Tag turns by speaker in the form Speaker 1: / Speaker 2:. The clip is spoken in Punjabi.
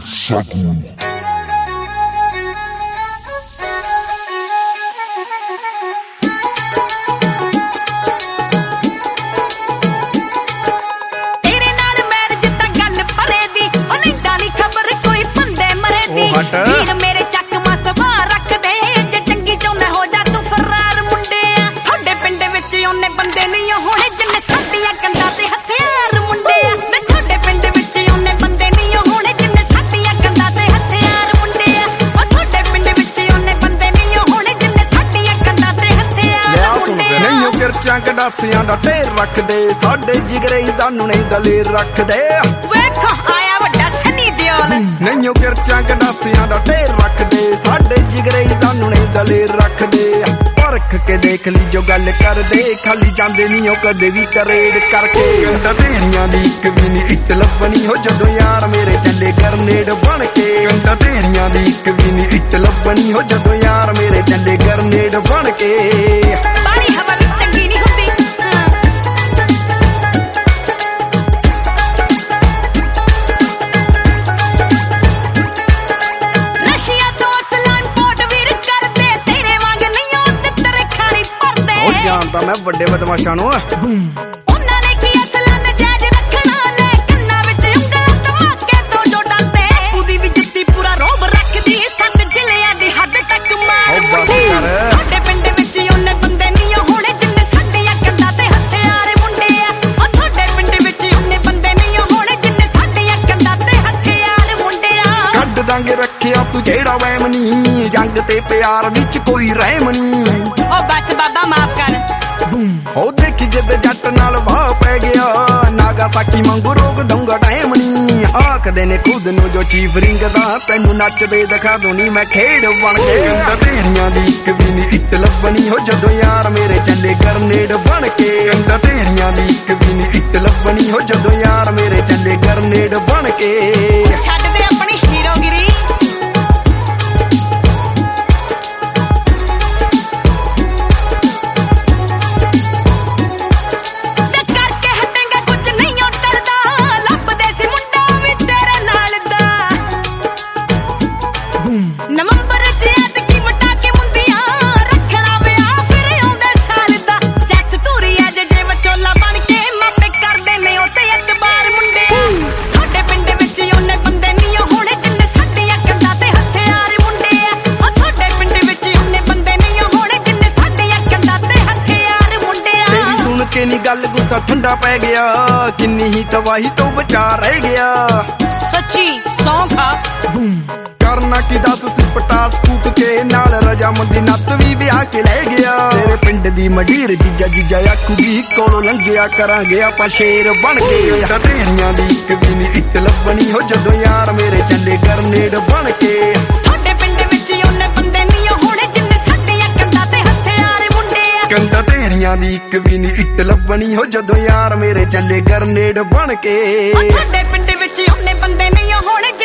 Speaker 1: मेरे चकमा सभा रख दे जे चंगी चौने हो जा तू फरार मुंडे थोड़े पिंड विच ओने बंदे नहीं होने जिन्ने साडियां कंधां ते हथियार मुंडे मैं थोड़े पिंड विच ओने बंदे नहीं होने जिन्ने साडियां कंधां ते हथियार मुंडे ओ थोड़े पिंड विच ओने बंदे नहीं होने जिन्ने साडियां कंधां ते हथियार मुंडे
Speaker 2: नहीं किरचां गंडासियां दा ढेर रख दे साडे जिगरे ही सानू नहीं दलेर रख दे
Speaker 1: वेखो आया वड्डा सनी दियोल
Speaker 2: नहीं किरचां गंडासियां दा ढेर रख दे साडे जिगरे ही सानू नहीं दलेर रख दे परख के देख ली जो गल कर दे खाली जांदे नहीं हो कदे भी करेड़ करके गंदा तेरियां दी इक भी नहीं इट लभनी हो जदों यार मेरे चले गरनेड बन के गंदा तेरियां दी इक भी नहीं इट लभनी हो जदों यार मेरे चले गरनेड बन के
Speaker 1: बारी हवा भी चंगी नहीं होती नशिया तो असलान पोट वीर कर दे तेरे वांग नहीं हो ते तेरे खानी पर दे
Speaker 2: ओ जानदा मैं बड़े बदमाशां नु
Speaker 1: उन्हां ने की असलान जाज रखना ले कन्ना विच उंगल धमाके तो जो डरदे पूदी भी जिੱਤੀ पूरा रोब रखदी सत जिलियां दी हद तक मार मुंडी ਸਾਡੇ ਪਿੰਡ ਵਿੱਚ ਉਹਨੇ ਬੰਦੇ ਨਹੀਂ ਹੋਣੇ ਜਿੰਨੇ ਸਾਡੀਆਂ ਕੰਧਾਂ ਤੇ ਹਥਿਆਰ ਮੁੰਡੇ ਆ ਉਹ ਤੁਹਾਡੇ ਪਿੰਡ ਵਿੱਚ ਉਹਨੇ ਬੰਦੇ ਨਹੀਂ ਹੋਣੇ ਜਿੰਨੇ ਸਾਡੀਆਂ ਕੰਧਾਂ ਤੇ ਹਥਿਆਰ ਮੁੰਡੇ ਆ
Speaker 2: ਕੱਢ ਦਾਂਗੇ ਰੱਖਿਆ ਤੂੰ ਜਿਹੜਾ ਵਹਿਮ ਨੀ ਜੰਗ ਤੇ ਪਿਆਰ ਵਿੱਚ ਕੋਈ ਰਹਿਮ ਨੀ
Speaker 1: ਉਹ ਬਸ ਬਾਬਾ ਮਾਫ ਕਰ
Speaker 2: ਉਹ ਦੇਖੀ ਜਦ ਜੱਟ ਨਾਲ ਵਾਹ ਪੈ ਗਿਆ ਨਾਗਾਸਾਕੀ ਵਾਂਗੂ ਰੋਕ ਦਊਂਗਾ ਟਾਈਮ ਨੀ ਆਖਦੇ ਨੇ ਖੁਦ ਨੂੰ ਜੋ ਚੀਫ ਰਿੰਗ ਦਾ ਤੈਨੂੰ ਨੱਚਦੇ ਦਿਖਾ ਦੂੰ ਨੀ ਮੈਂ ਖੇਡ ਬਣ ਕੇ ਗੰਦਾ ਤੇਰੀਆਂ ਦੀ ਇੱਕ ਵੀ ਨੀ ਇੱਟ ਲੱਭਣੀ ਹੋ ਜਦੋਂ ਯਾਰ ਮੇਰੇ ਚੱਲੇ ਗਰਨੇਡ ਬਣ ਕੇ ਗੰਦਾ ਤੇਰੀਆਂ ਦੀ ਇੱਕ ਵੀ ਨੀ ਇੱਟ ਲੱਭਣੀ ਹੋ ਜਦੋਂ ਯਾਰ ਮੇਰੇ ਚੱਲੇ ਗਰਨੇਡ ਬਣ ਕੇ
Speaker 1: ਛੱਡ ਦੇ ਆਪਣੀ ਹੀਰੋਗਿਰੀ ਨਵੰਬਰ ਚ ਐਤਕੀ ਵਟਾ ਕੇ ਮੁੰਦੀਆਂ ਰੱਖਣਾ ਵਿਆਹ ਫਿਰ ਆਉਂਦੇ ਸਾਲ ਦਾ ਜੱਸ ਧੂਰੀ ਐ ਜੇ ਵਿਚੋਲਾ ਬਣ ਕੇ ਮਾਪੇ ਕਰਦੇ ਨੇ ਉੱਤੇ ਇਤਬਾਰ ਮੁੰਡੇ ਤੁਹਾਡੇ ਪਿੰਡ ਵਿੱਚ ਉਹਨੇ ਬੰਦੇ ਨਹੀਂ ਹੋਣੇ ਜਿੰਨੇ ਸਾਡੀਆਂ ਕੰਧਾਂ ਤੇ ਹਥਿਆਰ ਮੁੰਡੇ ਆ ਉਹ ਤੁਹਾਡੇ ਪਿੰਡ ਵਿੱਚ ਉਹਨੇ ਬੰਦੇ ਨਹੀਂ ਹੋਣੇ ਜਿੰਨੇ ਸਾਡੀਆਂ ਕੰਧਾਂ ਤੇ ਹਥਿਆਰ ਮੁੰਡੇ ਆ
Speaker 2: ਤੇਰੀ ਸੁਣ ਕੇ ਨੀ ਗੱਲ ਗੁੱਸਾ ਠੰਡਾ ਪੈ ਗਿਆ ਕਿੰਨੀ ਹੀ ਤਬਾਹੀ ਤੋਂ ਬਚਾ ਰਹਿ ਗਿਆ
Speaker 1: ਸੱਚੀ ਸੌਂਖਾ
Speaker 2: ਕਰਨਾ ਕੀ ਦੱਸ ਸਿਪਟਾਸ ਫੂਕ ਕੇ ਨਾਲ ਰਜਾਮੰਦੀ ਨੱਤ ਵੀ ਵਿਆਹ ਕੇ ਲੈ ਗਿਆ ਤੇਰੇ ਪਿੰਡ ਦੀ ਮਡੀਰ ਜੀਜਾ ਜੀਜਾ ਆਖੂਗੀ ਕੋਲੋਂ ਲੰਘਿਆ ਕਰਾਂਗੇ ਆਪਾਂ ਸ਼ੇਰ ਬਣ ਕੇ ਤਾਂ ਤੇਰੀਆਂ ਦੀ ਇੱਕ ਵੀ ਨੀ ਇੱਟ ਲੱਭਣੀ ਹੋ ਜਦੋਂ ਯਾਰ ਮੇਰੇ ਚੱਲੇ ਗਰਨੇਡ ਬਣ ਕੇ
Speaker 1: ਤੁਹਾਡੇ ਪਿੰਡ ਵਿੱਚ ਉਹਨੇ ਬੰਦੇ ਨਹੀਂ ਹੋਣੇ ਜਿੰਨੇ ਸਾਡੀਆਂ ਕੰਧਾਂ ਤੇ ਹਥਿਆਰ ਮੁੰਡੇ ਆ
Speaker 2: ਕੰਧਾਂ ਤੇਰੀਆਂ ਦੀ ਇੱਕ ਵੀ ਨੀ ਇੱਟ ਲੱਭਣੀ ਹੋ ਜਦੋਂ ਯਾਰ ਮੇਰੇ ਚੱਲੇ ਗਰਨੇਡ ਬਣ ਕੇ
Speaker 1: ਤੁਹਾਡੇ ਪਿੰਡ ਵਿੱਚ ਉਹਨੇ ਬੰਦੇ ਨਹੀਂ ਹੋਣੇ